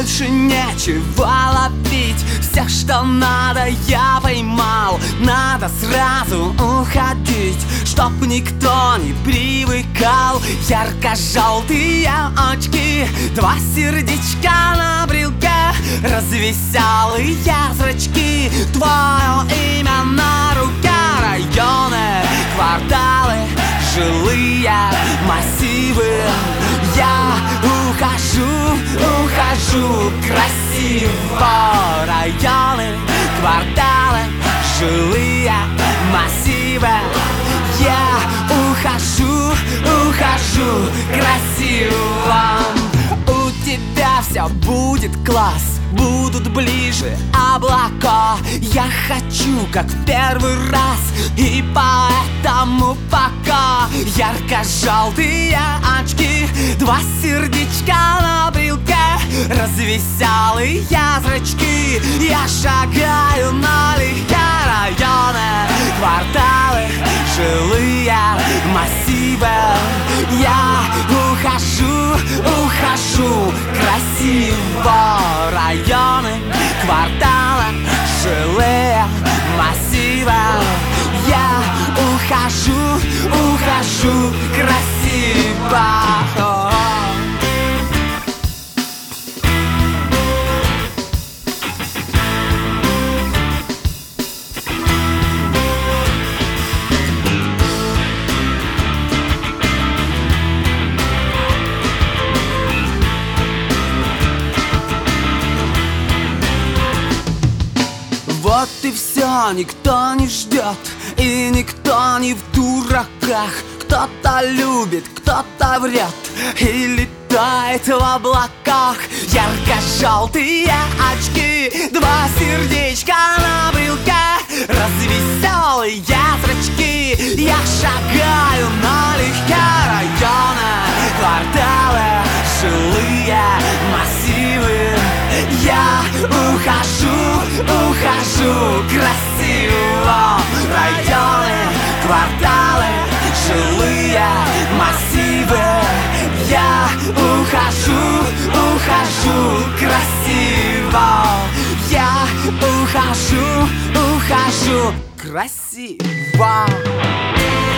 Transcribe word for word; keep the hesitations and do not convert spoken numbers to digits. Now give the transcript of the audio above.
больше нечего ловить. Все, что надо, я поймал. Надо сразу уходить, чтоб никто не привыкал. Ярко-желтые очки, два сердечка на брелке, развеселые зрачки, твое имя на руке. Районы, кварталы, жилые массивы. Я ухожу, ухожу красиво. Районы, кварталы, жилые массивы. Я ухожу, ухожу красиво. У тебя все будет класс, будут ближе облака. Я хочу, как в первый раз, и поэтому пока. Ярко-желтые очки, два сердечка на брелке, развеселые зрачки. Я шагаю налегке. Районы, кварталы, жилые массивы. Я ухожу, ухожу красиво. Районы, кварталы, жилые массивы. Я ухожу, ухожу красиво. Вот и все, никто не ждет, и никто не в дураках. Кто-то любит, кто-то врет и летает в облаках. Ярко-желтые очки, два сердечка на брелке, развеселые зрачки. Я шагаю налегке. Районы, кварталы, жилые массивы. Я ухожу, ухожу красиво. Районы, кварталы, жилые массивы. Я ухожу, ухожу красиво. Я ухожу, ухожу красиво.